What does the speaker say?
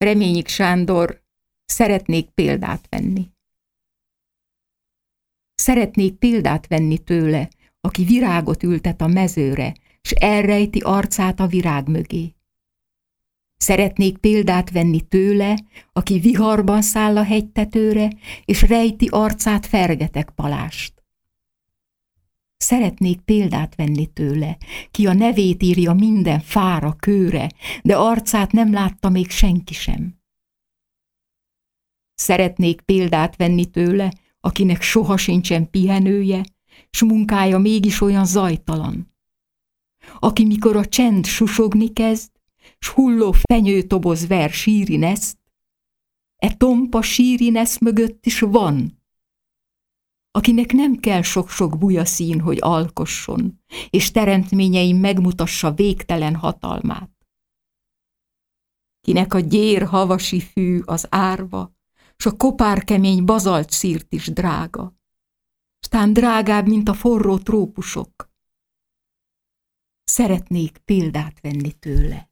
Reményik Sándor, szeretnék példát venni. Szeretnék példát venni tőle, aki virágot ültet a mezőre, s elrejti arcát a virág mögé. Szeretnék példát venni tőle, aki viharban száll a hegytetőre, és rejti arcát fergeteg palást. Szeretnék példát venni tőle, ki a nevét írja minden fára, kőre, de arcát nem látta még senki sem. Szeretnék példát venni tőle, akinek soha sincsen pihenője, s munkája mégis olyan zajtalan. Aki mikor a csend susogni kezd, s hulló fenyőtoboz ver sírineszt, e tompa sírinesz mögött is van. Akinek nem kell sok-sok bujaszín, hogy alkosson, és teremtményeim megmutassa végtelen hatalmát. Kinek a gyér havasi fű az árva, s a kopárkemény bazalt szírt is drága, s tán drágább, mint a forró trópusok. Szeretnék példát venni tőle.